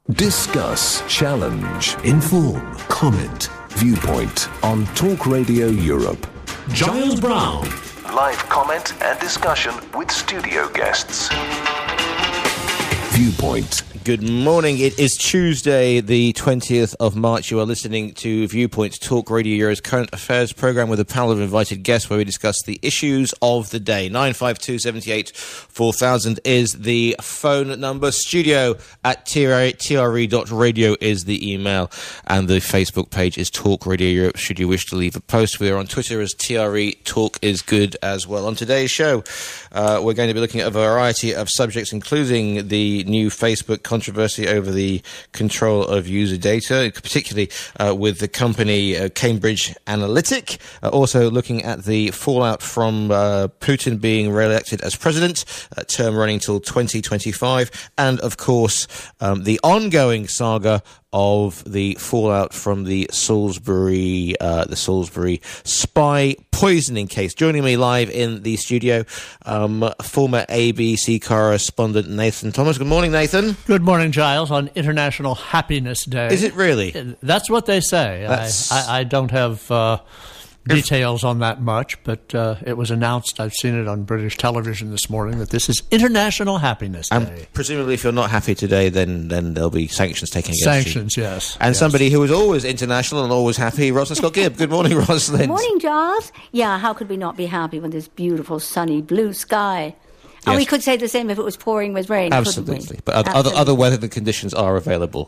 Discuss, challenge, inform, comment, viewpoint on Talk Radio Europe. Giles Brown. Live comment and discussion with studio guests. Viewpoint. Good morning. It is Tuesday, the 20th of March. You are listening to Viewpoint, Talk Radio Euro's current affairs programme with a panel of invited guests where we discuss the issues of the day. 952 78 4000 is the phone number. Studio at tre.radio is the email. And the Facebook page is Talk Radio Europe, should you wish to leave a post. We are on Twitter as TRE Talk is good as well. On today's show, we're going to be looking at a variety of subjects, including the new Facebook controversy over the control of user data, particularly with the company Cambridge Analytica. Also looking at the fallout from Putin being re-elected as president, term running till 2025, and of course the ongoing saga of the fallout from the Salisbury spy poisoning case. Joining me live in the studio, former ABC correspondent Nathan Thomas. Good morning, Nathan. Good morning, Giles, on International Happiness Day. Is it really? That's what they say. I don't have details on that much, but it was announced, I've seen it on British television this morning, that this is International Happiness Day. And presumably if you're not happy today, then there'll be sanctions taken against you. Sanctions, yes. And somebody who is always international and always happy, Rosalind Scott-Gibb. Good morning, Rosalind. Good morning, Giles. Yeah, how could we not be happy with this beautiful, sunny, blue sky? And Yes. we could say the same if it was pouring with rain, Absolutely. couldn't we? But other weather conditions are available.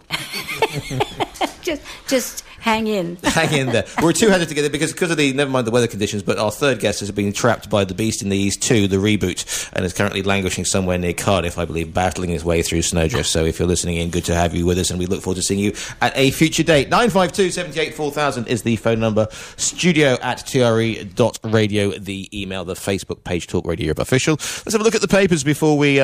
Just hang in. Hang in there. We're two-headed together because of the, never mind the weather conditions, but our third guest has been trapped by The Beast in the East 2, the reboot, and is currently languishing somewhere near Cardiff, I believe, battling his way through snowdrift. So if you're listening in, good to have you with us, and we look forward to seeing you at a future date. 952 78 4000 is the phone number. Studio at tre.radio, the email, the Facebook page, Talk Radio Europe Official. Let's have a look at the papers before we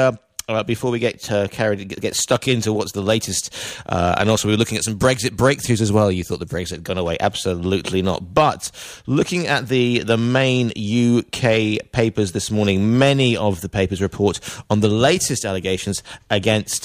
get stuck into what's the latest, and also we were looking at some Brexit breakthroughs as well. You thought the Brexit had gone away? Absolutely not. But looking at the main UK papers this morning, many of the papers report on the latest allegations against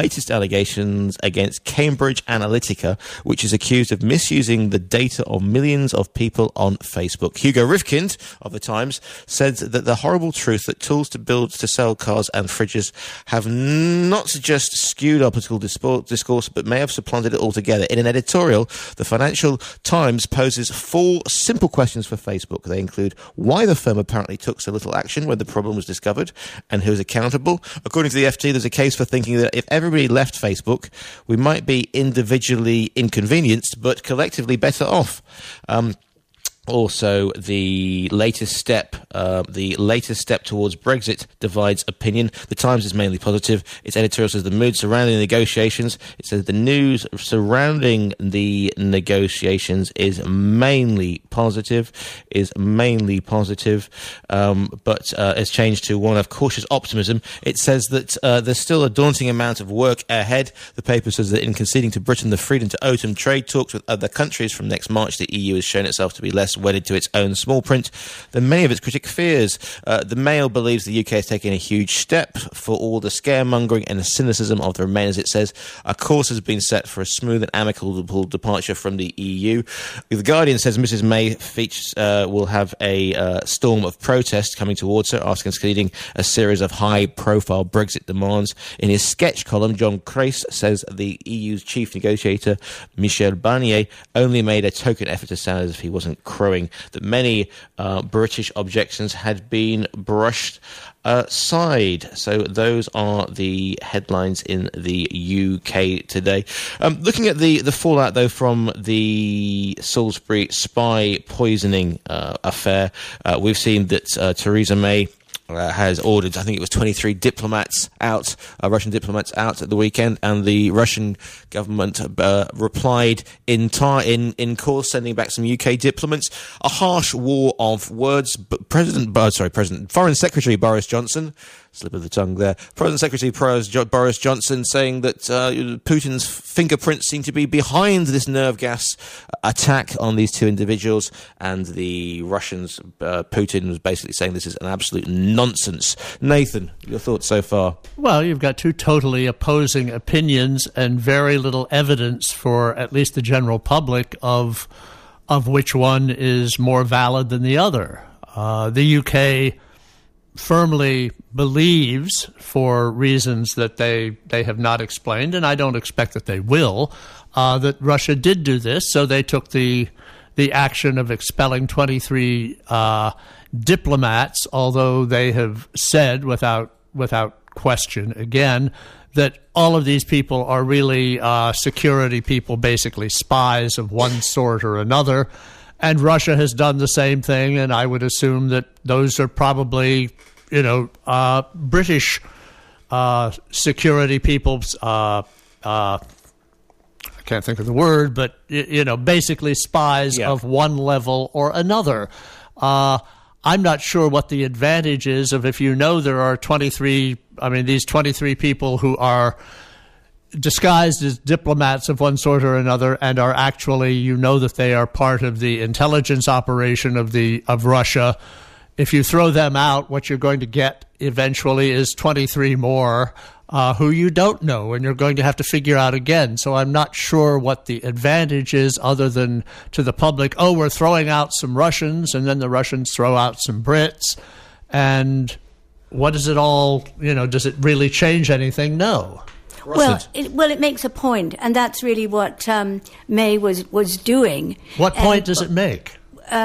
Cambridge Analytica, which is accused of misusing the data of millions of people on Facebook. Hugo Rifkind of The Times said that the horrible truth that tools to sell cars and fridges have not just skewed our political discourse, but may have supplanted it altogether. In an editorial, the Financial Times poses 4 simple questions for Facebook. They include why the firm apparently took so little action when the problem was discovered, and who is accountable. According to the FT, there's a case for thinking that if everybody left Facebook, we might be individually inconvenienced, but collectively better off. Also, the latest step towards Brexit divides opinion. The Times is mainly positive. Its editorial says the mood surrounding the negotiations. It says the news surrounding the negotiations is mainly positive. But has changed to one of cautious optimism. It says that there's still a daunting amount of work ahead. The paper says that in conceding to Britain the freedom to open trade talks with other countries from next March, the EU has shown itself to be less wedded to its own small print than many of its critics fears. The Mail believes the UK is taking a huge step for all the scaremongering and the cynicism of the Remainers. It says a course has been set for a smooth and amicable departure from the EU. The Guardian says Mrs May will have a storm of protest coming towards her after conceding a series of high-profile Brexit demands. In his sketch column, John Crace says the EU's chief negotiator, Michel Barnier, only made a token effort to sound as if he wasn't crowing that many British objections had been brushed aside. So those are the headlines in the UK today. Looking at the fallout, though, from the Salisbury spy poisoning affair, we've seen that Theresa May has ordered, I think it was 23 diplomats out, Russian diplomats out at the weekend, and the Russian government replied in course, sending back some UK diplomats. A harsh war of words. But Foreign Secretary Boris Johnson Slip of the tongue there. President Secretary Boris Johnson saying that Putin's fingerprints seem to be behind this nerve gas attack on these two individuals, and the Russians, Putin was basically saying this is an absolute nonsense. Nathan, your thoughts so far? Well, you've got two totally opposing opinions and very little evidence for at least the general public of which one is more valid than the other. The UK firmly believes, for reasons that they have not explained, and I don't expect that they will, that Russia did do this. So they took the action of expelling 23 diplomats, although they have said without question again that all of these people are really security people, basically spies of one sort or another. And Russia has done the same thing, and I would assume that those are probably, British security people's, I can't think of the word, but, basically spies of one level or another. I'm not sure what the advantage is of if there are 23, these 23 people who are disguised as diplomats of one sort or another and are actually, that they are part of the intelligence operation of Russia. If you throw them out, what you're going to get eventually is 23 more who you don't know, and you're going to have to figure out again. So I'm not sure what the advantage is other than to the public, we're throwing out some Russians, and then the Russians throw out some Brits. And what is it all, does it really change anything? No. Well, it makes a point, and that's really what May was doing. What point does it make?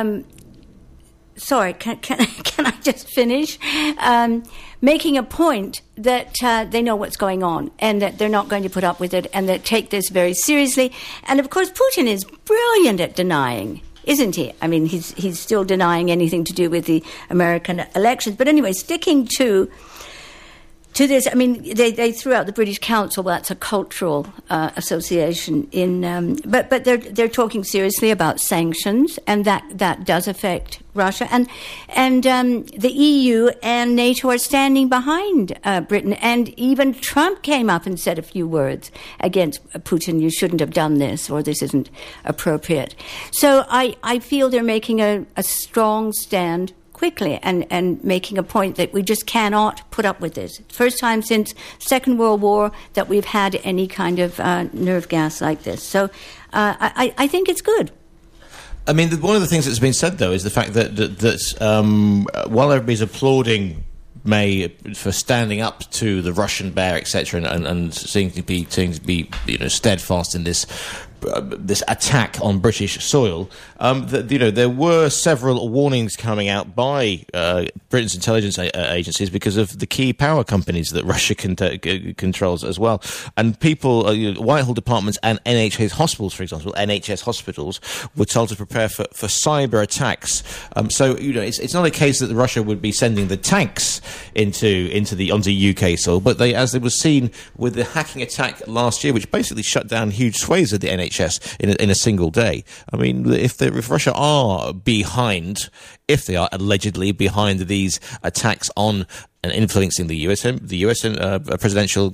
Sorry, can I just finish? Making a point that they know what's going on and that they're not going to put up with it and that take this very seriously. And, of course, Putin is brilliant at denying, isn't he? He's still denying anything to do with the American elections. But anyway, sticking to this, they threw out the British Council. Well, that's a cultural association. But they're talking seriously about sanctions, and that does affect Russia. And the EU and NATO are standing behind Britain. And even Trump came up and said a few words against Putin. You shouldn't have done this, or this isn't appropriate. So I feel they're making a strong stand quickly and making a point that we just cannot put up with this. First time since Second World War that we've had any kind of nerve gas like this. So I think it's good. One of the things that's been said, though, is the fact that while everybody's applauding May for standing up to the Russian bear, etc., and seeming to be steadfast in this attack on British soil, there were several warnings coming out by Britain's intelligence agencies because of the key power companies that Russia controls as well. And people, Whitehall departments and NHS hospitals, for example, NHS hospitals were told to prepare for cyber attacks. So it's not a case that Russia would be sending the tanks onto UK soil, but as it was seen with the hacking attack last year, which basically shut down huge swathes of the NHS in a single day. If Russia are behind, if they are allegedly behind these attacks on and influencing the US presidential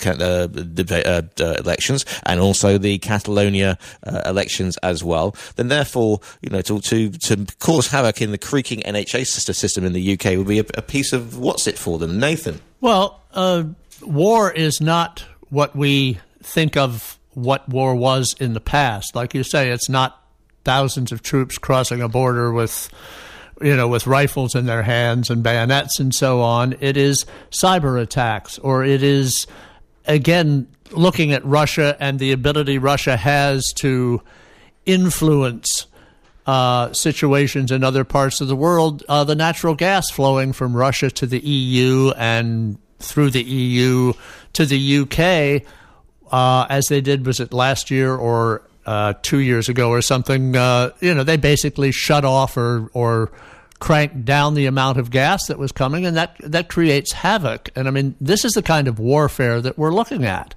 elections and also the Catalonia elections as well, then therefore, to cause havoc in the creaking NHS system in the UK would be a piece of what's it for them. Nathan? Well, war is not what we think of what war was in the past. Like you say, it's not thousands of troops crossing a border with rifles in their hands and bayonets and so on. It is cyber attacks, or it is, again, looking at Russia and the ability Russia has to influence situations in other parts of the world. The natural gas flowing from Russia to the EU and through the EU to the UK, as they did, was it last year or 2 years ago or something, they basically shut off or cranked down the amount of gas that was coming, and that creates havoc. And this is the kind of warfare that we're looking at.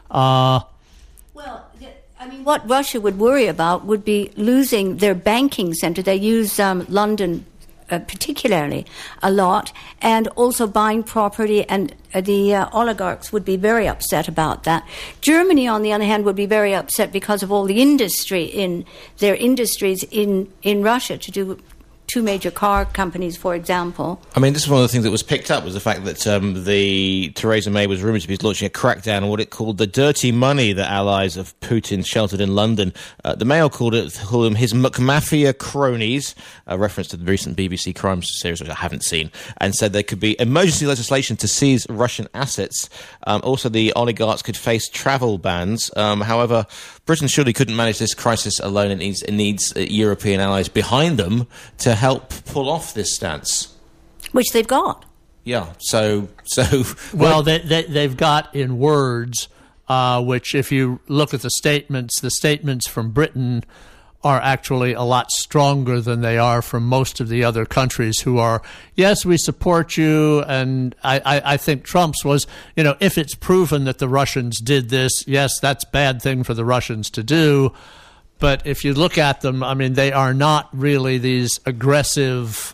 What Russia would worry about would be losing their banking center. They use London particularly a lot, and also buying property, and the oligarchs would be very upset about that. Germany, on the other hand, would be very upset because of all the industries in Russia to do two major car companies, for example. I mean, this is one of the things that was picked up, was the fact that Theresa May was rumoured to be launching a crackdown on what it called the dirty money that allies of Putin sheltered in London. The Mail called them his McMafia cronies, a reference to the recent BBC crime series, which I haven't seen, and said there could be emergency legislation to seize Russian assets. Also, the oligarchs could face travel bans. However, Britain surely couldn't manage this crisis alone. It needs European allies behind them to help pull off this stance, which they've got. Yeah. So. Well, they've got in words, which, if you look at the statements from Britain are actually a lot stronger than they are from most of the other countries who are, yes, we support you. And I think Trump's was, if it's proven that the Russians did this, yes, that's a bad thing for the Russians to do. But if you look at them, I mean, they are not really these aggressive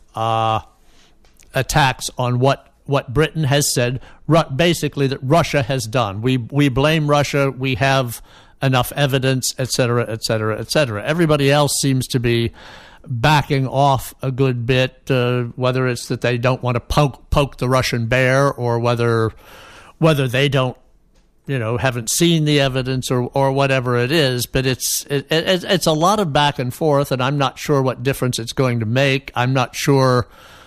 attacks on what Britain has said, basically that Russia has done. We blame Russia. We have enough evidence, et cetera, et cetera, et cetera. Everybody else seems to be backing off a good bit, whether it's that they don't want to poke the Russian bear, or whether they don't, haven't seen the evidence, or whatever it is. But it's a lot of back and forth, and I'm not sure what difference it's going to make. I'm not sure,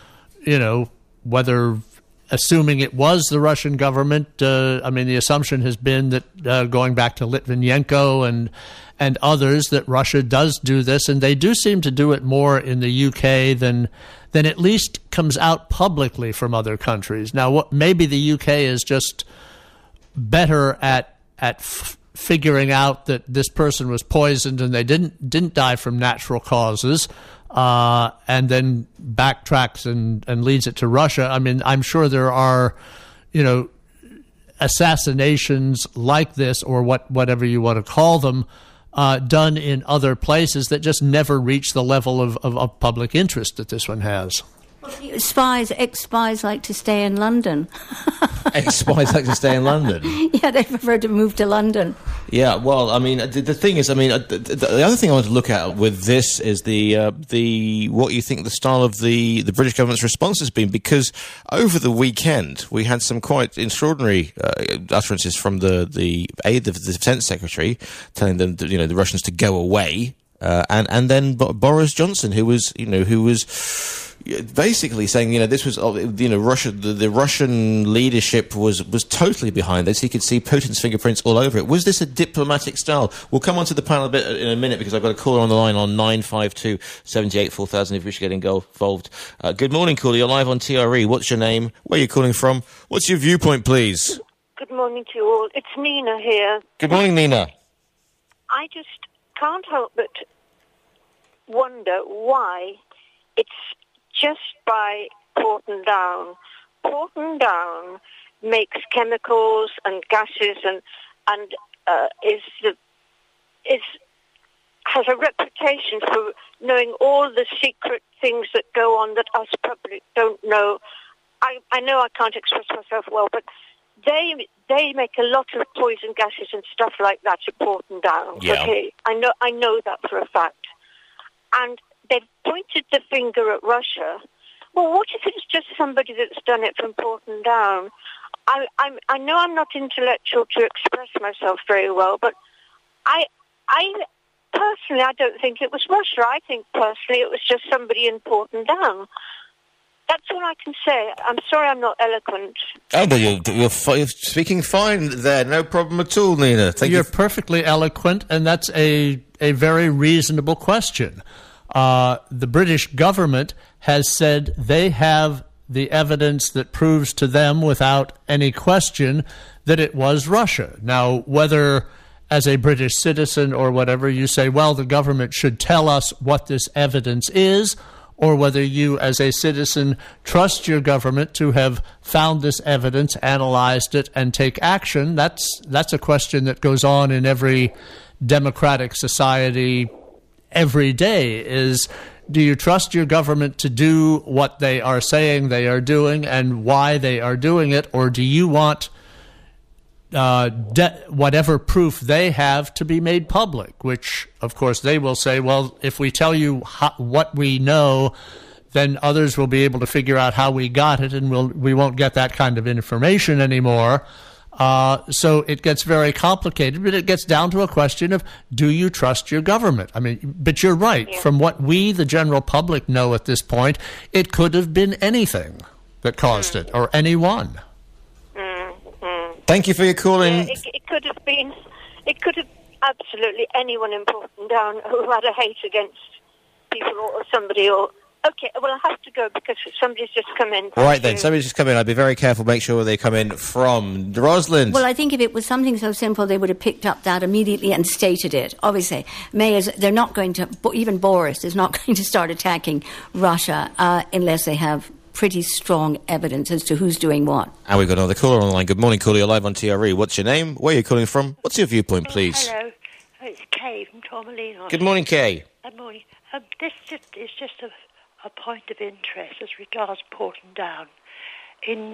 whether, assuming it was the Russian government, I mean, the assumption has been that going back to Litvinenko and others, that Russia does do this, and they do seem to do it more in the UK than at least comes out publicly from other countries. Now, maybe the UK is just better at figuring out that this person was poisoned and they didn't die from natural causes, and then backtracks and leads it to Russia. I mean, I'm sure there are, assassinations like this, or whatever you want to call them, done in other places that just never reach the level of public interest that this one has. Ex-spies like to stay in London. Ex-spies like to stay in London? Yeah, they prefer to move to London. Yeah, well, I mean, the thing is, I mean, the other thing I want to look at with this is the what you think the style of the British government's response has been, because over the weekend we had some quite extraordinary utterances from the aide of the Defence Secretary telling them that, the Russians to go away, and then Boris Johnson, who was basically saying, this was, Russia, the Russian leadership was totally behind this. He could see Putin's fingerprints all over it. Was this a diplomatic style? We'll come on to the panel a bit in a minute, because I've got a caller on the line on 952 78 4000 if you wish to get involved. Good morning, caller. You're live on TRE. What's your name? Where are you calling from? What's your viewpoint, please? Good morning to you all. It's Nina here. Good morning, Nina. I just can't help but wonder why it's just by Porton Down. Porton Down makes chemicals and gases and has a reputation for knowing all the secret things that go on that us public don't know. I know I can't express myself well, but they make a lot of poison gases and stuff like that at Porton Down. Yeah. Okay, I know that for a fact. And they've pointed the finger at Russia. Well, what if it's just somebody that's done it from Porton Down? I know I'm not intellectual to express myself very well, but I personally, I don't think it was Russia. I think personally it was just somebody in Porton Down. That's all I can say. I'm sorry I'm not eloquent. Oh, but you're speaking fine there. No problem at all, Nina. You're perfectly eloquent, and that's a very reasonable question. The British government has said they have the evidence that proves to them without any question that it was Russia. Now, whether as a British citizen or whatever you say, well, the government should tell us what this evidence is, or whether you as a citizen trust your government to have found this evidence, analyzed it, and take action, that's a question that goes on in every democratic society every day. Is, do you trust your government to do what they are saying they are doing and why they are doing it, or do you want whatever proof they have to be made public, which, of course, they will say, well, if we tell you what we know, then others will be able to figure out how we got it, and we won't get that kind of information anymore. So it gets very complicated, but it gets down to a question of, do you trust your government? I mean, but you're right. Yeah. From what we, the general public, know at this point, it could have been anything that caused it, or anyone. Thank you for your call in. Yeah, it could have absolutely anyone in Portendown who had a hate against people or somebody or... Okay, well, I have to go because somebody's just come in. Right then, somebody's just come in. I'd be very careful, make sure they come in from Rosalind. Well, I think if it was something so simple, they would have picked up that immediately and stated it. Obviously, they're not going to, even Boris is not going to start attacking Russia unless they have pretty strong evidence as to who's doing what. And we've got another caller on the line. Good morning, caller. You're live on TRE. What's your name? Where are you calling from? What's your viewpoint, please? Hello. It's Kay from Tormalino. Good morning, Kay. Good morning. This is just a point of interest as regards Portendown. In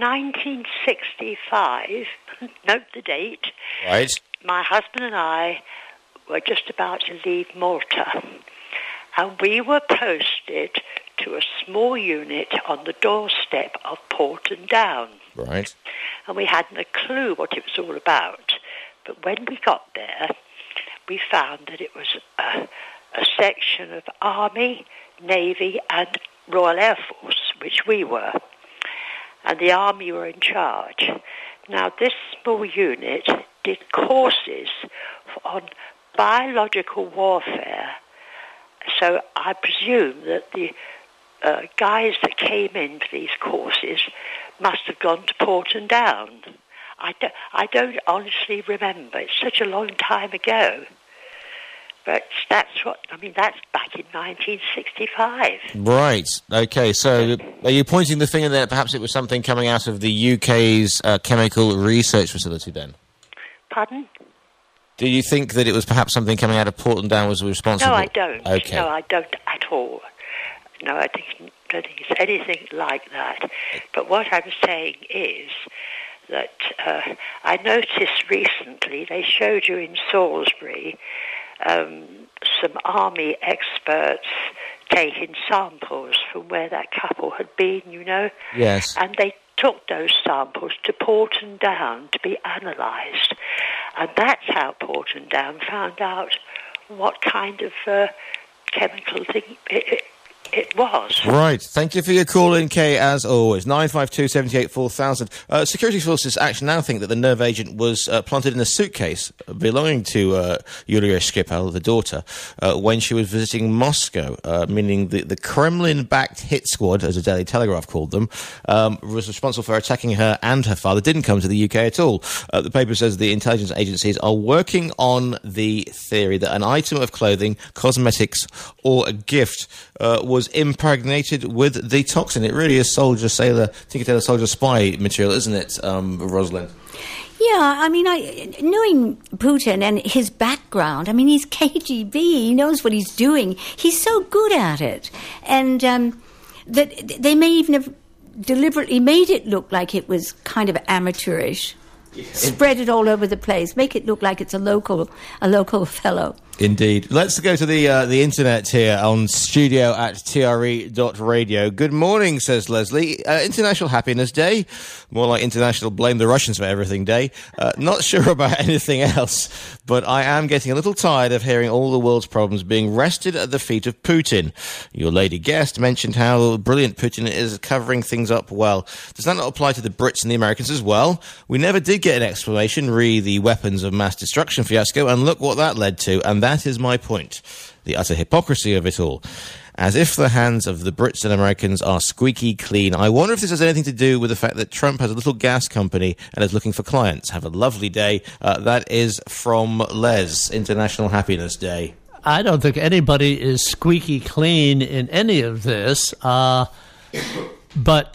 1965, note the date, right, my husband and I were just about to leave Malta, and we were posted to a small unit on the doorstep of Portendown. Right. And we hadn't a clue what it was all about. But when we got there, we found that it was a section of Army, Navy and Royal Air Force, which we were. And the Army were in charge. Now, this small unit did courses on biological warfare. So I presume that the guys that came in for these courses must have gone to Portendown. I don't honestly remember. It's such a long time ago. But that's back in 1965. Right. Okay. So, are you pointing the finger that perhaps it was something coming out of the UK's chemical research facility? Then, pardon? Do you think that it was perhaps something coming out of Portendown was responsible? No, I don't. Okay. No, I don't at all. No, I don't think it's anything like that. But what I'm saying is that I noticed recently they showed you in Salisbury. Some Army experts taking samples from where that couple had been, you know. Yes. And they took those samples to Portendown to be analysed. And that's how Portendown found out what kind of chemical thing it was. Right. Thank you for your call in, Kay, as always. 952 78 4000. Security forces actually now think that the nerve agent was planted in a suitcase belonging to Yulia Skripal, the daughter, when she was visiting Moscow, meaning the Kremlin-backed hit squad, as the Daily Telegraph called them, was responsible for attacking her and her father. Didn't come to the UK at all. The paper says the intelligence agencies are working on the theory that an item of clothing, cosmetics, or a gift was impregnated with the toxin. It really is Soldier, Sailor, Tinker Tailor Soldier Spy material, isn't it, Rosalind? Yeah, I mean, knowing Putin and his background, I mean, he's KGB, he knows what he's doing. He's so good at it. And that they may even have deliberately made it look like it was kind of amateurish. Spread it all over the place. Make it look like it's a local fellow. Indeed. Let's go to the internet here on studio@tre.radio. Good morning, says Leslie. International Happiness Day. More like International Blame the Russians for Everything Day. Not sure about anything else, but I am getting a little tired of hearing all the world's problems being rested at the feet of Putin. Your lady guest mentioned how brilliant Putin is covering things up well. Does that not apply to the Brits and the Americans as well? We never did get an explanation, re the weapons of mass destruction fiasco, and look what that led to, and that is my point. The utter hypocrisy of it all. As if the hands of the Brits and Americans are squeaky clean. I wonder if this has anything to do with the fact that Trump has a little gas company and is looking for clients. Have a lovely day. That is from Les, International Happiness Day. I don't think anybody is squeaky clean in any of this. But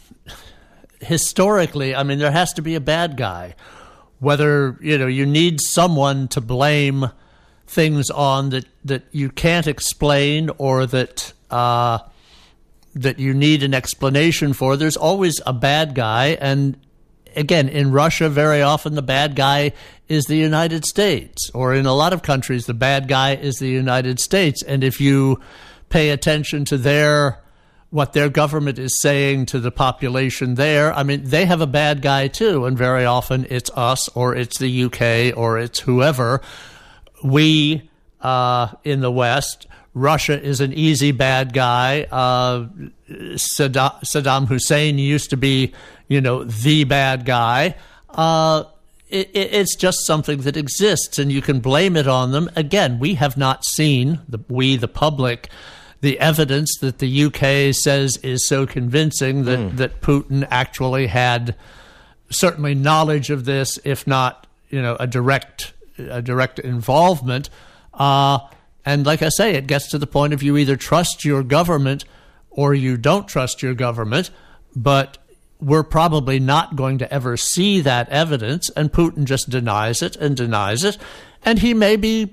historically, I mean, there has to be a bad guy. Whether, you need someone to blame things on that you can't explain or that that you need an explanation for. There's always a bad guy, and again, in Russia, very often the bad guy is the United States, or in a lot of countries, the bad guy is the United States. And if you pay attention to what their government is saying to the population there, I mean, they have a bad guy too, and very often it's us, or it's the UK, or it's whoever. We, in the West, Russia is an easy bad guy. Saddam Hussein used to be, the bad guy. It's just something that exists, and you can blame it on them. Again, we have not seen, the public, the evidence that the UK says is so convincing that Putin actually had certainly knowledge of this, if not, a direct involvement. And like I say, it gets to the point of you either trust your government or you don't trust your government, but we're probably not going to ever see that evidence, and Putin just denies it, and he may be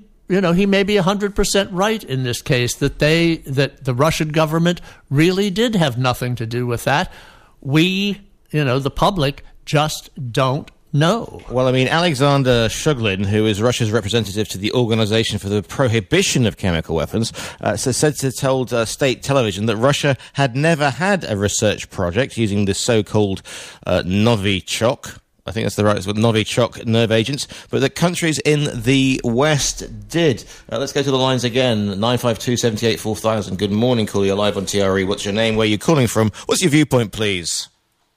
100% right in this case, that the Russian government really did have nothing to do with that. We, the public, just don't know. Well, I mean, Alexander Shuglin, who is Russia's representative to the Organization for the Prohibition of Chemical Weapons, told state television that Russia had never had a research project using the so-called Novichok. I think that's the right word, Novichok nerve agents, but that countries in the West did. Let's go to the lines again. 952-78-4000. Good morning, caller. You're live on TRE. What's your name? Where are you calling from? What's your viewpoint, please?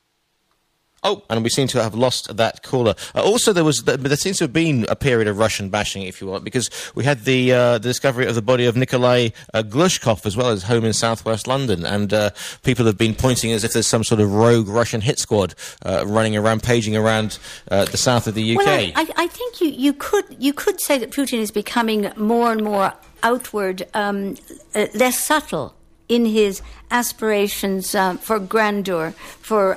Oh, and we seem to have lost that caller. Also, there seems to have been a period of Russian bashing, if you want, because we had the discovery of the body of Nikolai Glushkov, as well as home in southwest London, and people have been pointing as if there's some sort of rogue Russian hit squad running around, paging around the south of the UK. Well, I think you could say that Putin is becoming more and more outward, less subtle in his aspirations for grandeur, for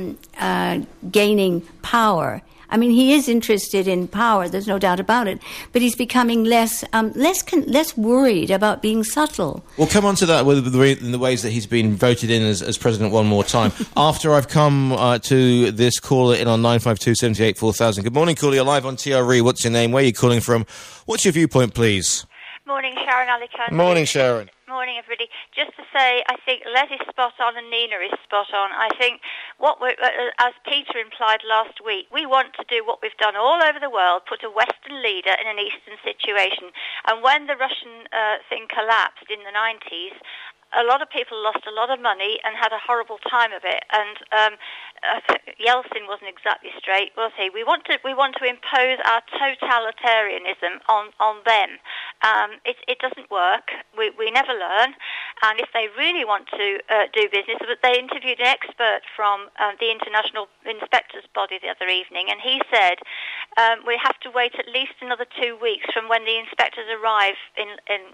gaining power. I mean, he is interested in power, there's no doubt about it, but he's becoming less worried about being subtle. We'll come on to that in the ways that he's been voted in as president one more time. After I've come to this caller in on 952-78-4000. Good morning, caller. You're live on TRE. What's your name? Where are you calling from? What's your viewpoint, please? Morning, Sharon Alicante. Morning, Sharon. Morning, everybody. Just to say, I think Les is spot on and Nina is spot on. I think as Peter implied last week, we want to do what we've done all over the world, put a Western leader in an Eastern situation. And when the Russian thing collapsed in the 90s, a lot of people lost a lot of money and had a horrible time of it. And Yeltsin wasn't exactly straight, was he? We want to impose our totalitarianism on them. It doesn't work. We never learn. And if they really want to do business, but they interviewed an expert from the International Inspectors Body the other evening, and he said we have to wait at least another 2 weeks from when the inspectors arrive in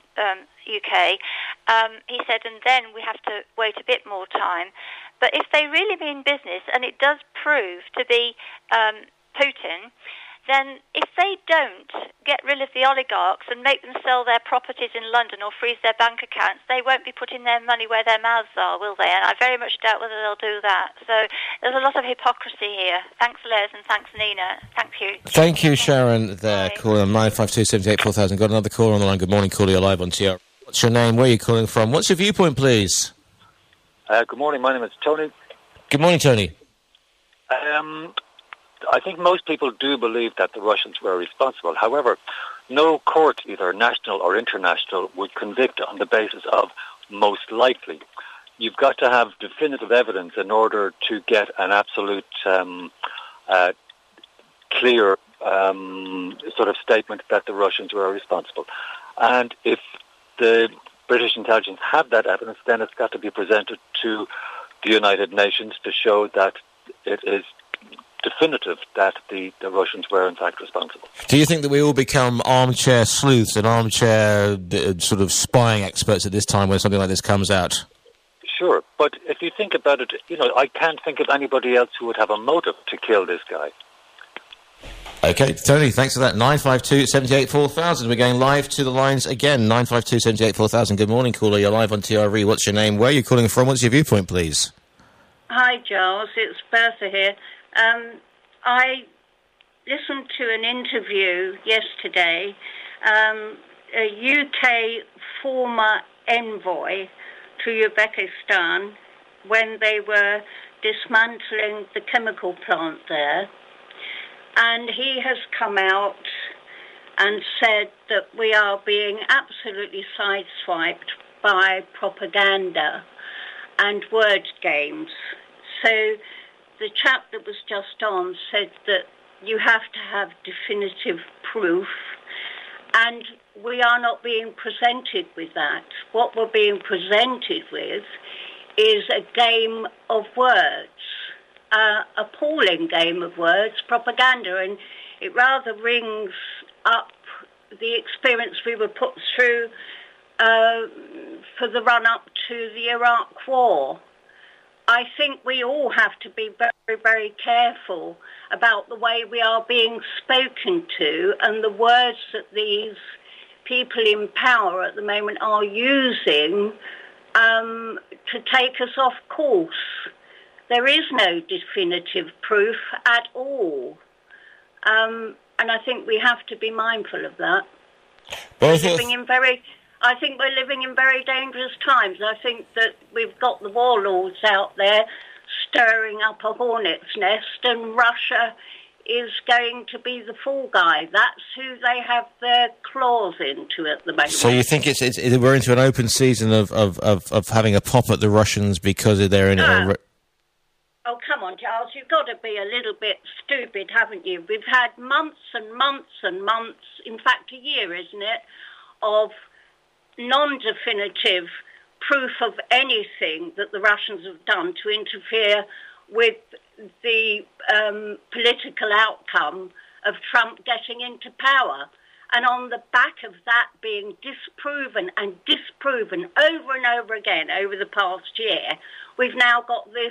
UK. He said, and then we have to wait a bit more time. But if they really mean business, and it does prove to be Putin, then if they don't get rid of the oligarchs and make them sell their properties in London or freeze their bank accounts, they won't be putting their money where their mouths are, will they? And I very much doubt whether they'll do that. So there's a lot of hypocrisy here. Thanks, Les, and thanks, Nina. Thank you. Thank you, Sharon, there. Caller on 952-78-4000. Got another caller on the line. Good morning, caller. You're live on TR. What's your name? Where are you calling from? What's your viewpoint, please? Good morning. My name is Tony. Good morning, Tony. I think most people do believe that the Russians were responsible. However, no court, either national or international, would convict on the basis of most likely. You've got to have definitive evidence in order to get an absolute clear sort of statement that the Russians were responsible. And if the British intelligence have that evidence, then it's got to be presented to the United Nations to show that it is definitive that the Russians were in fact responsible. Do you think that we all become armchair sleuths and armchair sort of spying experts at this time when something like this comes out? Sure, but if you think about it, I can't think of anybody else who would have a motive to kill this guy. Okay, Tony, thanks for that. 952 78 4000. We're going live to the lines again. 952 78 4000. Good morning, caller. You're live on TRE. What's your name? Where are you calling from? What's your viewpoint, please? Hi, Giles. It's Bertha here. I listened to an interview yesterday. A UK former envoy to Uzbekistan, when they were dismantling the chemical plant there, and he has come out and said that we are being absolutely sideswiped by propaganda and word games. So the chap that was just on said that you have to have definitive proof, and we are not being presented with that. What we're being presented with is a game of words, appalling game of words, propaganda, and it rather rings up the experience we were put through for the run-up to the Iraq War. I think we all have to be very, very careful about the way we are being spoken to and the words that these people in power at the moment are using to take us off course. There is no definitive proof at all. And I think we have to be mindful of that. I think we're living in very dangerous times. I think that we've got the warlords out there stirring up a hornet's nest, and Russia is going to be the fall guy. That's who they have their claws into at the moment. So you think we're into an open season of having a pop at the Russians because they're in Oh, come on, Charles, you've got to be a little bit stupid, haven't you? We've had months and months and months, in fact a year, isn't it, of non-definitive proof of anything that the Russians have done to interfere with the political outcome of Trump getting into power. And on the back of that being disproven and disproven over and over again over the past year, we've now got this,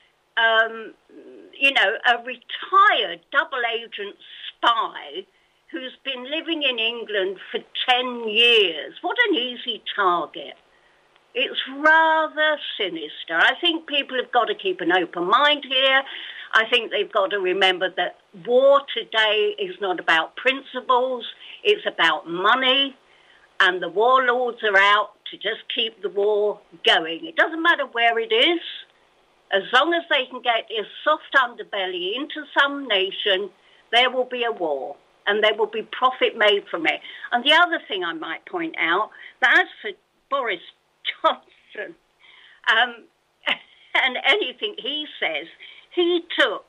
a retired double agent spy who's been living in England for 10 years. What an easy target. It's rather sinister. I think people have got to keep an open mind here. I think they've got to remember that war today is not about principles, it's about money, and the warlords are out to just keep the war going. It doesn't matter where it is. As long as they can get a soft underbelly into some nation, there will be a war, and there will be profit made from it. And the other thing I might point out, that as for Boris Johnson, and anything he says, he took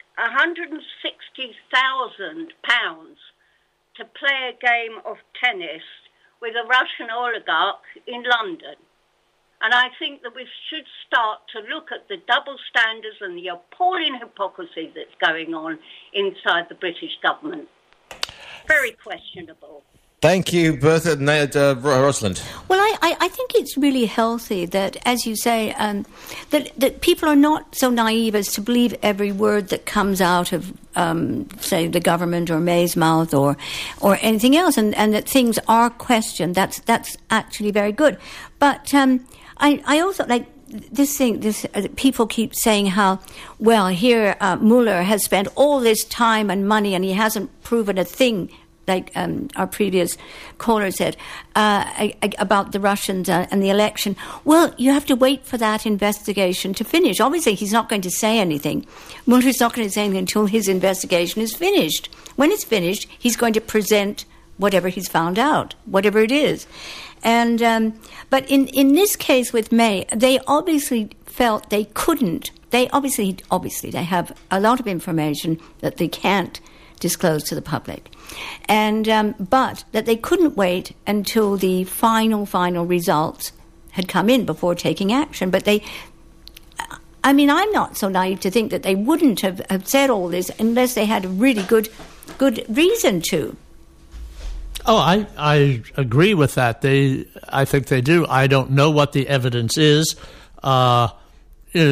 £160,000 to play a game of tennis with a Russian oligarch in London. And I think that we should start to look at the double standards and the appalling hypocrisy that's going on inside the British government. Very questionable. Thank you, Bertha. Rosalind. Well, I think it's really healthy that, as you say, that people are not so naive as to believe every word that comes out of, say, the government or May's mouth or anything else, and that things are questioned. That's actually very good. But I also like this thing. People keep saying how, well, here Mueller has spent all this time and money and he hasn't proven a thing. Like our previous caller said, about the Russians and the election. Well, you have to wait for that investigation to finish. Obviously, he's not going to say anything. Mueller's not going to say anything until his investigation is finished. When it's finished, he's going to present whatever he's found out, whatever it is. And but in this case with May, they obviously felt they couldn't. They obviously they have a lot of information that they can't disclosed to the public, and but that they couldn't wait until the final results had come in before taking action. But I'm not so naive to think that they wouldn't have said all this unless they had a really good reason to. Oh, I agree with that. I think they do. I don't know what the evidence is.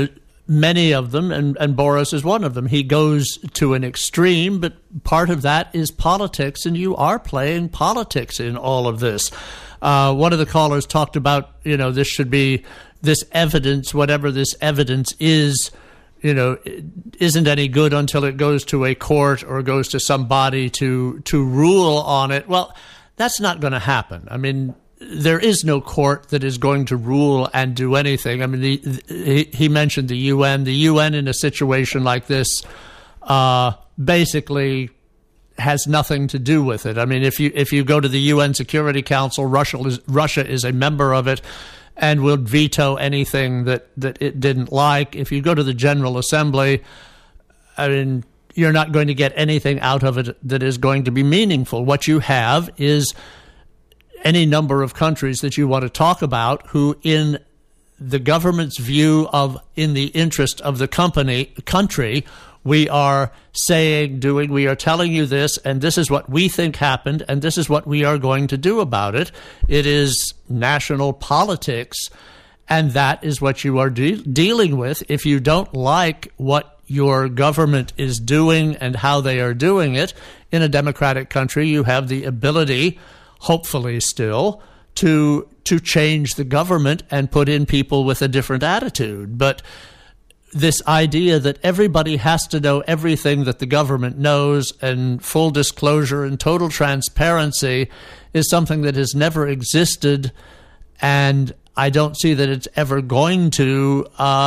many of them, and Boris is one of them, he goes to an extreme, but part of that is politics, and you are playing politics in all of this. One of the callers talked about, this should be this evidence, whatever this evidence is, isn't any good until it goes to a court or goes to somebody to rule on it. Well, that's not going to happen. I mean, there is no court that is going to rule and do anything. I mean, he mentioned the UN. The UN in a situation like this basically has nothing to do with it. I mean, if you go to the UN Security Council, Russia is a member of it and will veto anything that it didn't like. If you go to the General Assembly, I mean, you're not going to get anything out of it that is going to be meaningful. What you have is any number of countries that you want to talk about who, in the government's view of in the interest of the country, we are saying, we are telling you this, and this is what we think happened, and this is what we are going to do about it. It is national politics, and that is what you are dealing with. If you don't like what your government is doing and how they are doing it, in a democratic country, you have the ability, hopefully still, to change the government and put in people with a different attitude. But this idea that everybody has to know everything that the government knows, and full disclosure and total transparency, is something that has never existed, and I don't see that it's ever going to,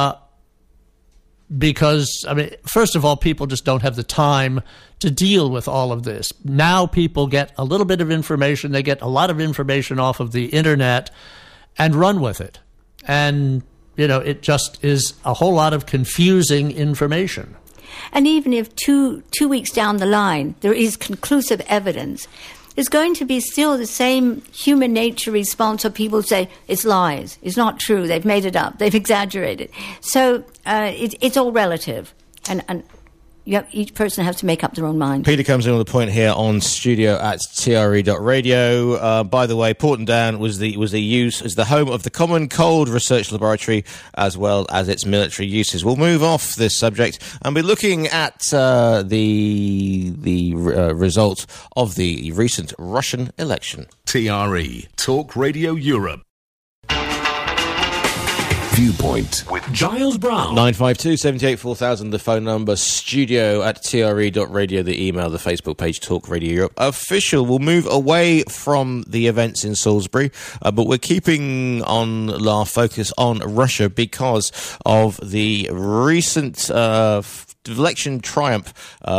because, I mean, first of all, people just don't have the time to deal with all of this. Now people get a little bit of information, they get a lot of information off of the internet and run with it. And it just is a whole lot of confusing information. And even if two weeks down the line there is conclusive evidence, there's going to be still the same human nature response of people say, it's lies, it's not true, they've made it up, they've exaggerated. So it's all relative. And each person has to make up their own mind. Peter comes in with a point here on studio@tre.radio. By the way, Porton Down was the home of the Common Cold Research Laboratory, as well as its military uses. We'll move off this subject and be looking at the result of the recent Russian election. TRE Talk Radio Europe. Viewpoint with Giles Brown. 952 78 4000, the phone number, studio@tre.radio, the email, the Facebook page, Talk Radio Europe Official. We'll move away from the events in Salisbury, but we're keeping on our focus on Russia because of the recent election triumph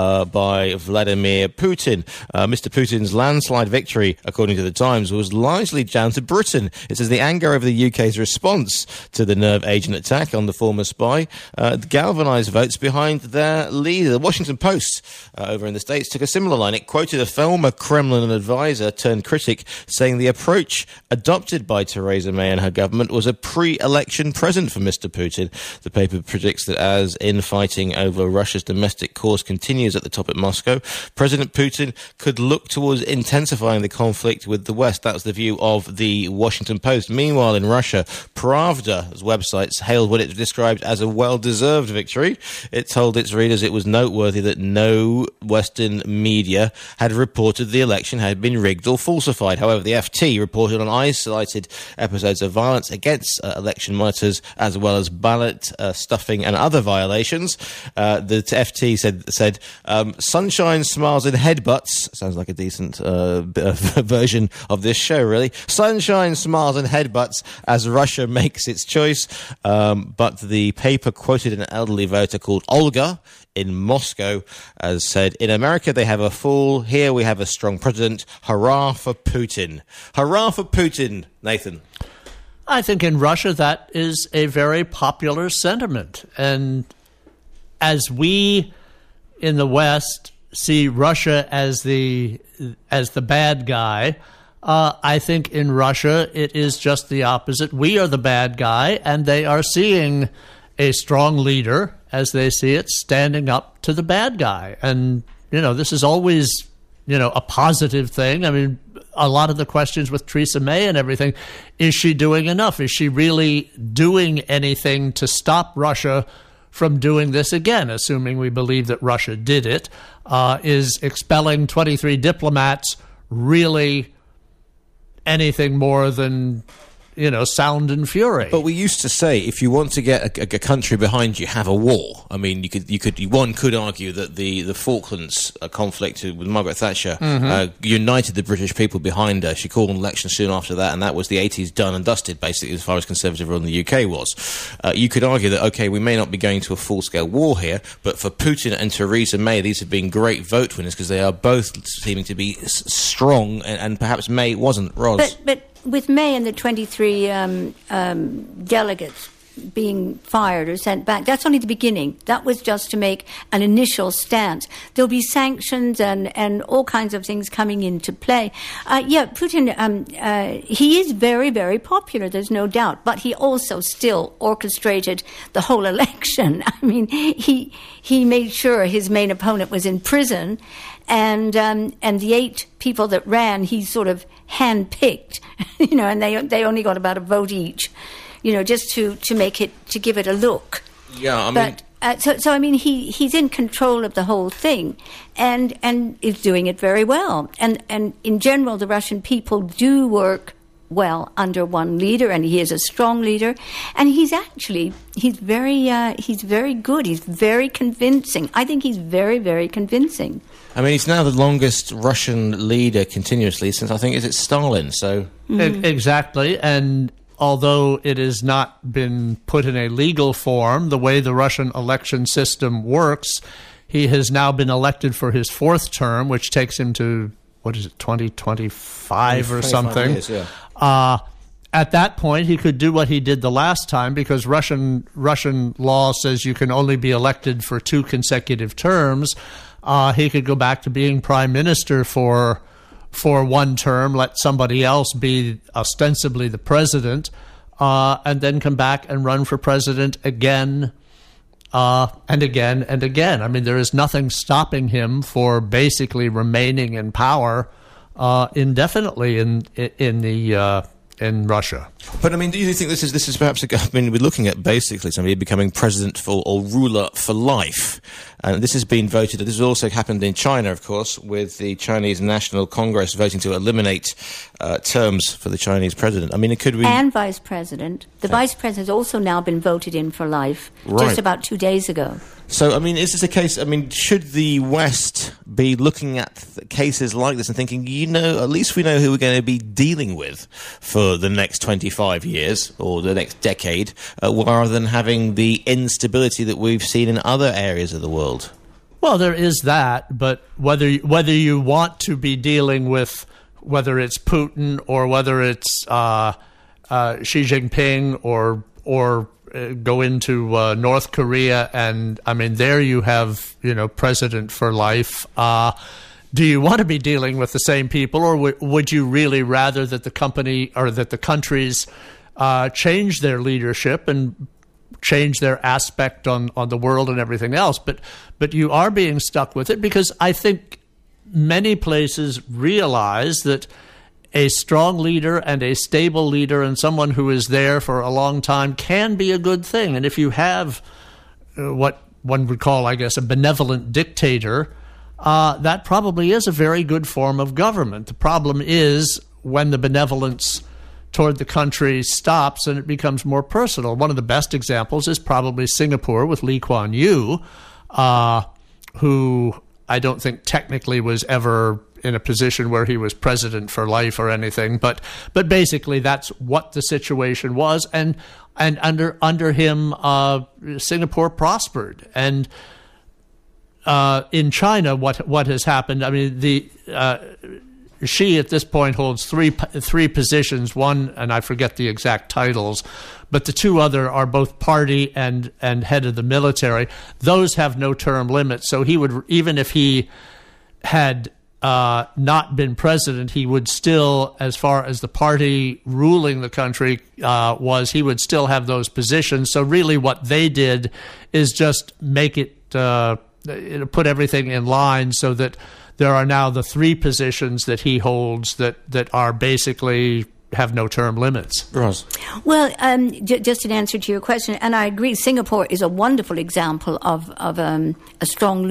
by Vladimir Putin. Mr. Putin's landslide victory, according to the Times, was largely down to Britain. It says the anger over the UK's response to the nerve agent attack on the former spy galvanised votes behind their leader. The Washington Post over in the States took a similar line. It quoted a former Kremlin advisor turned critic saying the approach adopted by Theresa May and her government was a pre-election present for Mr. Putin. The paper predicts that as infighting over Russia's domestic cause continues at the top at Moscow, President Putin could look towards intensifying the conflict with the West. That's the view of the Washington Post. Meanwhile, in Russia, Pravda's websites hailed what it described as a well-deserved victory. It told its readers it was noteworthy that no Western media had reported the election had been rigged or falsified. However, the FT reported on isolated episodes of violence against election monitors, as well as ballot stuffing and other violations. The FT said sunshine, smiles and headbutts. Sounds like a decent version of this show, really. Sunshine, smiles and headbutts as Russia makes its choice. But the paper quoted an elderly voter called Olga in Moscow as said, in America they have a fool, here we have a strong president. Hurrah for Putin. Hurrah for Putin, Nathan. I think in Russia that is a very popular sentiment. And as we in the West see Russia as the bad guy, I think in Russia it is just the opposite. We are the bad guy, and they are seeing a strong leader, as they see it, standing up to the bad guy. And, this is always, a positive thing. I mean, a lot of the questions with Theresa May and everything, is she doing enough? Is she really doing anything to stop Russia from doing this again, assuming we believe that Russia did it. Is expelling 23 diplomats really anything more than, sound and fury? But we used to say, if you want to get a country behind you, have a war. I mean, one could argue that the Falklands conflict with Margaret Thatcher united the British people behind her. She called an election soon after that, and that was the 80s done and dusted, basically, as far as Conservative rule in the UK was. You could argue that, okay, we may not be going to a full-scale war here, but for Putin and Theresa May, these have been great vote winners because they are both seeming to be strong, and perhaps May wasn't, Ros. But with May and the 23 delegates being fired or sent back, that's only the beginning. That was just to make an initial stance. There'll be sanctions and all kinds of things coming into play. Putin, he is very, very popular, there's no doubt, but he also still orchestrated the whole election. I mean, he made sure his main opponent was in prison, and the 8 people that ran, he sort of handpicked, and they only got about a vote each, just to make it, to give it a look. Yeah, I mean, he's in control of the whole thing, and is doing it very well. And in general, the Russian people do work well under one leader, and he is a strong leader, and he's very good. He's very convincing. I think he's very, very convincing. I mean, he's now the longest Russian leader continuously since, I think, is it Stalin? So Exactly, and although it has not been put in a legal form, the way the Russian election system works, he has now been elected for his 4th term, which takes him to, 2025 or something. Years, yeah. At that point, he could do what he did the last time, because Russian law says you can only be elected for 2 consecutive terms. He could go back to being prime minister for 1 term, let somebody else be ostensibly the president, and then come back and run for president again, and again and again. I mean, there is nothing stopping him for basically remaining in power indefinitely in Russia. But I mean, do you think this is perhaps we're looking at basically somebody becoming president or ruler for life? And this has been voted. This has also happened in China, of course, with the Chinese National Congress voting to eliminate terms for the Chinese president. I mean, and vice president. The vice president has also now been voted in for life, just about 2 days ago. So, I mean, is this a case, should the West be looking at cases like this and thinking, at least we know who we're going to be dealing with for the next 25 years or the next decade, rather than having the instability that we've seen in other areas of the world? Well, there is that, but whether you want to be dealing with, whether it's Putin or whether it's Xi Jinping or go into North Korea, and there you have president for life. Do you want to be dealing with the same people, or would you really rather that the company or that the countries change their leadership and change their aspect on the world and everything else? But you are being stuck with it, because I think many places realize that a strong leader and a stable leader and someone who is there for a long time can be a good thing. And if you have what one would call, I guess, a benevolent dictator, that probably is a very good form of government. The problem is when the benevolence toward the country stops and it becomes more personal. One of the best examples is probably Singapore with Lee Kuan Yew, who I don't think technically was ever in a position where he was president for life or anything, but basically that's what the situation was, and under him Singapore prospered. And in China, what has happened? Xi at this point holds three positions. One, and I forget the exact titles, but the 2 other are both party and head of the military. Those have no term limit, so he would, even if he had not been president, he would still, as far as the party ruling the country he would still have those positions. So really what they did is just make it, put everything in line so that there are now the 3 positions that he holds that are basically have no term limits. Roz. Well, just in answer to your question, and I agree, Singapore is a wonderful example of a strong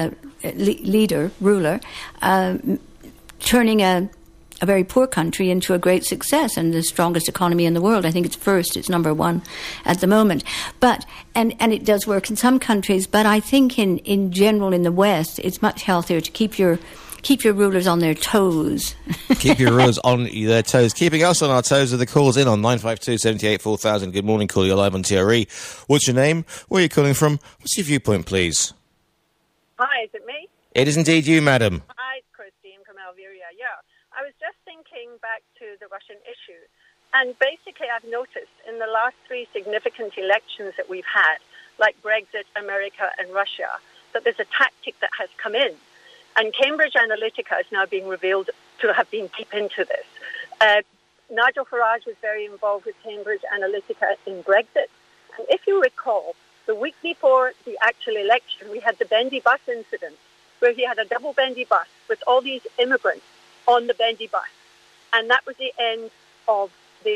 ruler, turning a very poor country into a great success and the strongest economy in the world. I think it's number one at the moment. But and it does work in some countries, but I think in general in the West, it's much healthier to keep your rulers on their toes. Keep your rulers on their toes. Keeping us on our toes are the calls in on 952 78 4000. Good morning, caller. You're live on TRE. What's your name? Where are you calling from? What's your viewpoint, please? Hi, is it me? It is indeed you, madam. Hi, it's Christine from Algeria. Yeah, I was just thinking back to the Russian issue. And basically, I've noticed in the last 3 significant elections that we've had, like Brexit, America, and Russia, that there's a tactic that has come in. And Cambridge Analytica is now being revealed to have been deep into this. Nigel Farage was very involved with Cambridge Analytica in Brexit. And if you recall, the week before the actual election, we had the bendy bus incident, where he had a double bendy bus with all these immigrants on the bendy bus. And that was the end of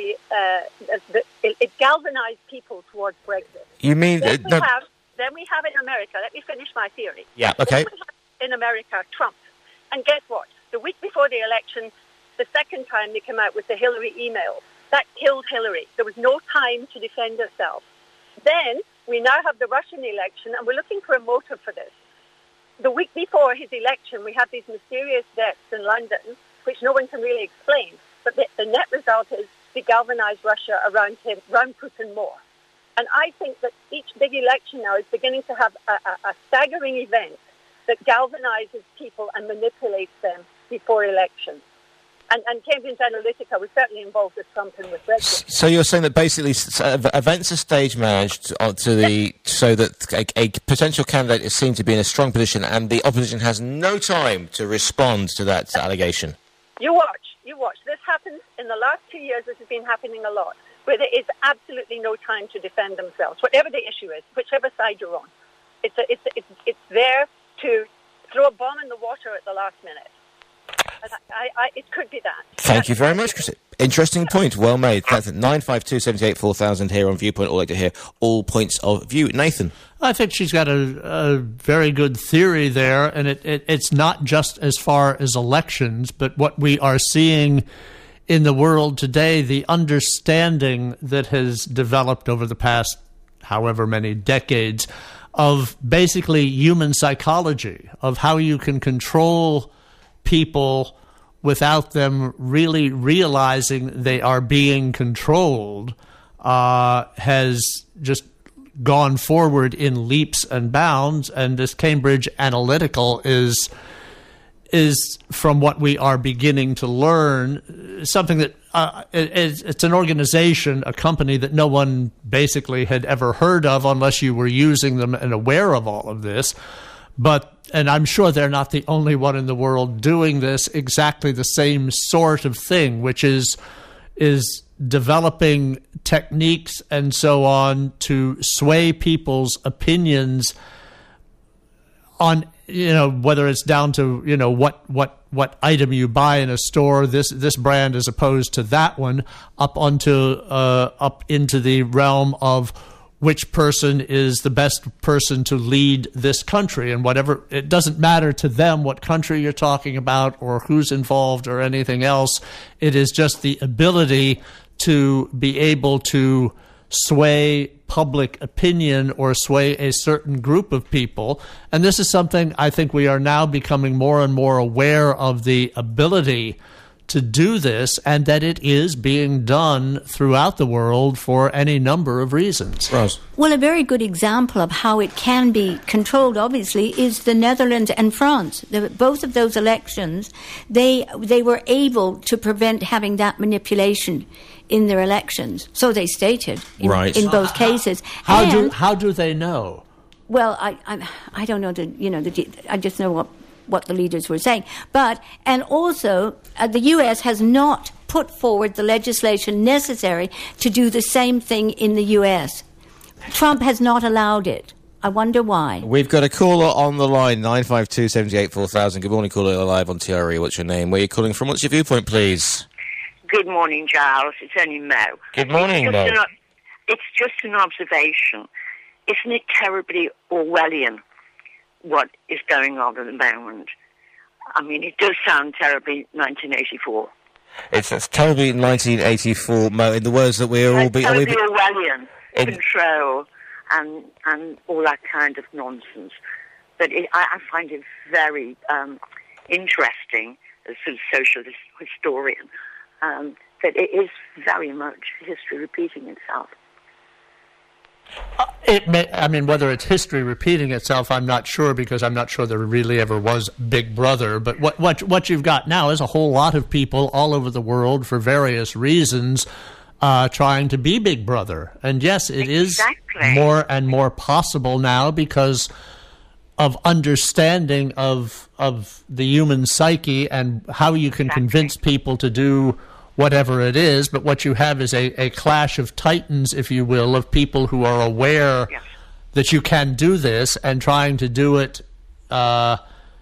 it galvanized people towards Brexit. You mean... Then we have in America, let me finish my theory. Yeah, okay. In America, Trump. And guess what? The week before the election, the second time they came out with the Hillary email. That killed Hillary. There was no time to defend herself. Then we now have the Russian election, and we're looking for a motive for this. The week before his election, we have these mysterious deaths in London, which no one can really explain. But the net result is to galvanize Russia around him, around Putin more. And I think that each big election now is beginning to have a staggering event that galvanizes people and manipulates them before elections. And Cambridge Analytica was certainly involved with Trump and with Brexit. So you're saying that basically events are stage managed so that a potential candidate is seen to be in a strong position and the opposition has no time to respond to that allegation? You watch. This happens in the last 2 years. This has been happening a lot, where there is absolutely no time to defend themselves, whatever the issue is, whichever side you're on. It's there to throw a bomb in the water at the last minute. It could be that. Thank you very much, Chris. Interesting point. Well made. That's at 952 78 4000 here on Viewpoint. I'd like to hear all points of view. Nathan? I think she's got a very good theory there, and it's not just as far as elections, but what we are seeing in the world today, the understanding that has developed over the past however many decades of basically human psychology, of how you can control people without them really realizing they are being controlled, has just gone forward in leaps and bounds. And this Cambridge Analytica is from what we are beginning to learn, something that it's an organization, a company that no one basically had ever heard of unless you were using them and aware of all of this. And I'm sure they're not the only one in the world doing this, exactly the same sort of thing, which is developing techniques and so on to sway people's opinions on, whether it's down to, what item you buy in a store, this brand as opposed to that one, up into the realm of which person is the best person to lead this country. And whatever, it doesn't matter to them what country you're talking about or who's involved or anything else. It is just the ability to be able to sway public opinion or sway a certain group of people. And this is something I think we are now becoming more and more aware of, the ability to do this, and that it is being done throughout the world for any number of reasons. Rose. Well, a very good example of how it can be controlled, obviously, is the Netherlands and France. Both of those elections, they were able to prevent having that manipulation in their elections. So they stated in both cases. How do they know? Well, I don't know I just know what the leaders were saying. And also, the U.S. has not put forward the legislation necessary to do the same thing in the U.S. Trump has not allowed it. I wonder why. We've got a caller on the line, 952 78 4000. Good morning, caller, live on TRE. What's your name? Where are you calling from? What's your viewpoint, please? Good morning, Giles. It's only Mo. Good morning, Mo. It's just an observation. Isn't it terribly Orwellian what is going on at the moment? I mean, it does sound terribly 1984. It's terribly 1984, Mo, in the words that we're all being... Terribly Orwellian, control, and all that kind of nonsense. But I find it very interesting as a social historian that it is very much history repeating itself. Whether it's history repeating itself, I'm not sure, because I'm not sure there really ever was Big Brother. But what you've got now is a whole lot of people all over the world for various reasons trying to be Big Brother. And yes, it is more and more possible now because of understanding of the human psyche and how you can convince people to do whatever it is. But what you have is a clash of titans, if you will, of people who are aware that you can do this and trying to do it the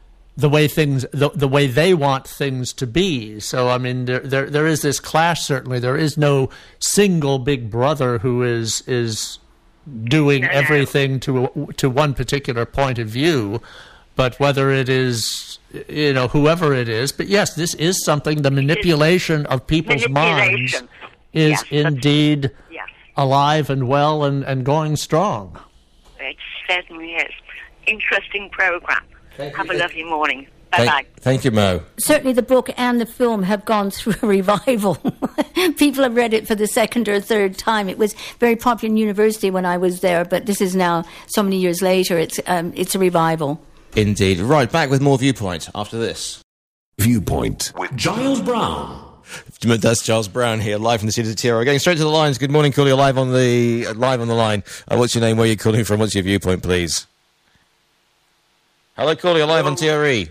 way they want things to be. So I mean, there is this clash. Certainly, there is no single Big Brother who is doing everything to one particular point of view, but whether it is, whoever it is. But yes, this is something, the manipulation of people's minds is indeed alive and well and going strong. It certainly is. Interesting program. Have a lovely morning. Bye-bye. Thank you, Mo. Certainly the book and the film have gone through a revival. People have read it for the second or third time. It was very popular in university when I was there, but this is now, so many years later, it's a revival. Indeed. Right, back with more Viewpoint after this. Viewpoint with Giles Brown. That's Giles Brown here, live from the studios of TRI. Going straight to the lines. Good morning, caller. You're live on the line. What's your name? Where are you calling from? What's your viewpoint, please? Hello, caller. You're live on TRE.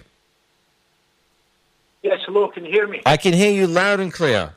Yes, hello, can you hear me? I can hear you loud and clear.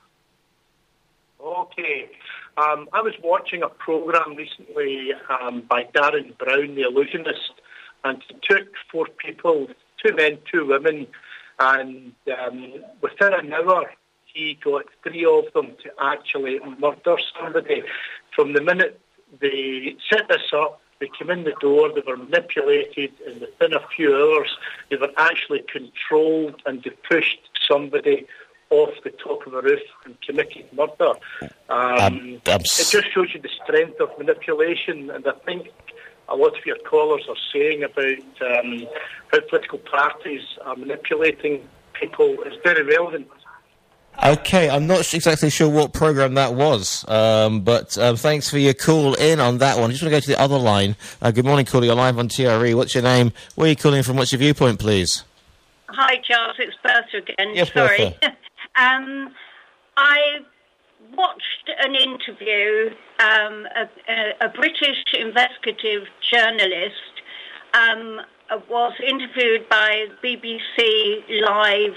Okay. I was watching a programme recently by Darren Brown, the illusionist, and he took 4 people, 2 men, 2 women, and within an hour he got 3 of them to actually murder somebody. From the minute they set this up, they came in the door, they were manipulated, and within a few hours they were actually controlled and they pushed somebody off the top of a roof and committed murder. It just shows you the strength of manipulation, and I think a lot of your callers are saying about how political parties are manipulating people is very relevant. Okay, I'm not exactly sure what programme that was, but thanks for your call in on that one. I just want to go to the other line. Good morning, caller. You're live on TRE. What's your name? Where are you calling from? What's your viewpoint, please? Hi, Charles. It's Bertha again. Yes, sorry. Bertha. I watched an interview. A British investigative journalist was interviewed by BBC Live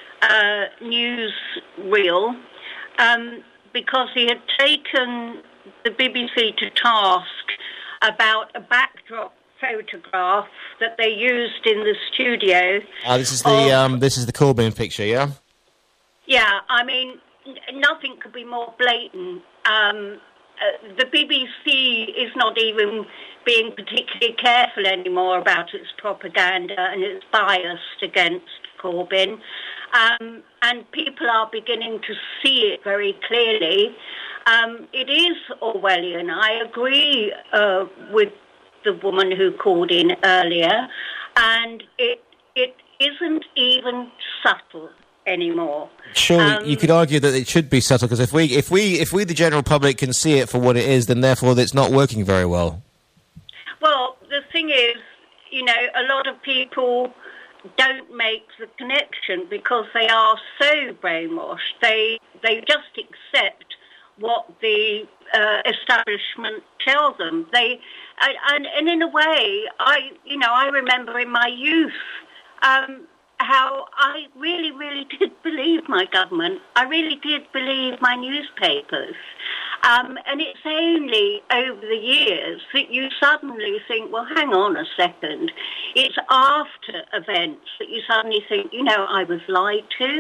newsreel because he had taken the BBC to task about a backdrop photograph that they used in the studio. This is the Corbyn picture, yeah? Yeah, I mean, nothing could be more blatant. The BBC is not even being particularly careful anymore about its propaganda and its bias against Corbyn. And people are beginning to see it very clearly. It is Orwellian. I agree with the woman who called in earlier, and it isn't even subtle anymore. Surely you could argue that it should be subtle, because if we the general public can see it for what it is, then therefore it's not working very well. Well, the thing is, a lot of people don't make the connection because they are so brainwashed. They just accept what the establishment tells them. And in a way, I remember in my youth how I really, really did believe my government. I really did believe my newspapers. And it's only over the years that you suddenly think, well, hang on a second. It's after events that you suddenly think, I was lied to.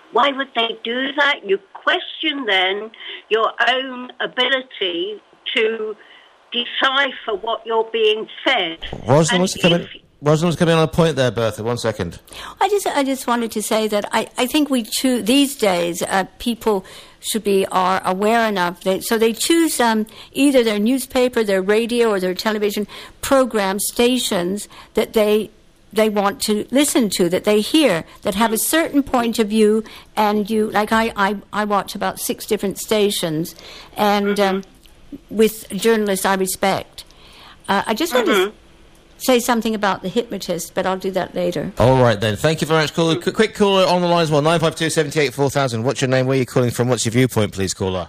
Why would they do that? You question then your own ability to decipher what you're being fed. Rosalind wants to come in. Rosalind's coming on a point there, Bertha. 1 second. I just wanted to say that I think we choose these days. People are aware enough so they choose either their newspaper, their radio, or their television program stations that they want to listen to, that they hear, that have a certain point of view. And I watch about 6 different stations, and with journalists I respect. I just want to say something about the hypnotist, but I'll do that later. All right, then. Thank you very much, caller. Quick caller on the line as well, 952 78 4000. What's your name? Where are you calling from? What's your viewpoint, please, caller?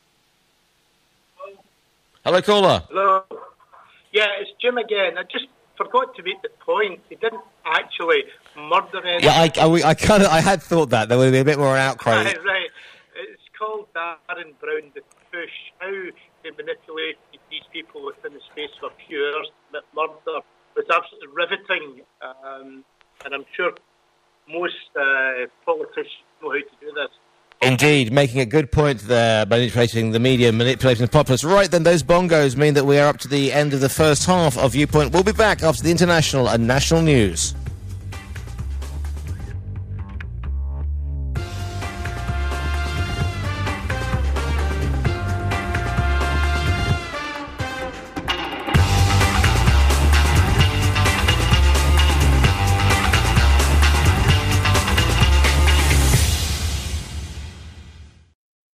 Hello, caller. Hello. Yeah, it's Jim again. I just forgot to make the point. He didn't actually murder anyone. Yeah, I had thought that. There would be a bit more outcry. Right. It's called Darren Brown, The Push. How they manipulated these people within the space of a few hours. That murder was absolutely riveting, and I'm sure most politicians know how to do this. Indeed, making a good point there, manipulating the media, manipulating the populace. Right then, those bongos mean that we are up to the end of the first half of Viewpoint. We'll be back after the international and national news.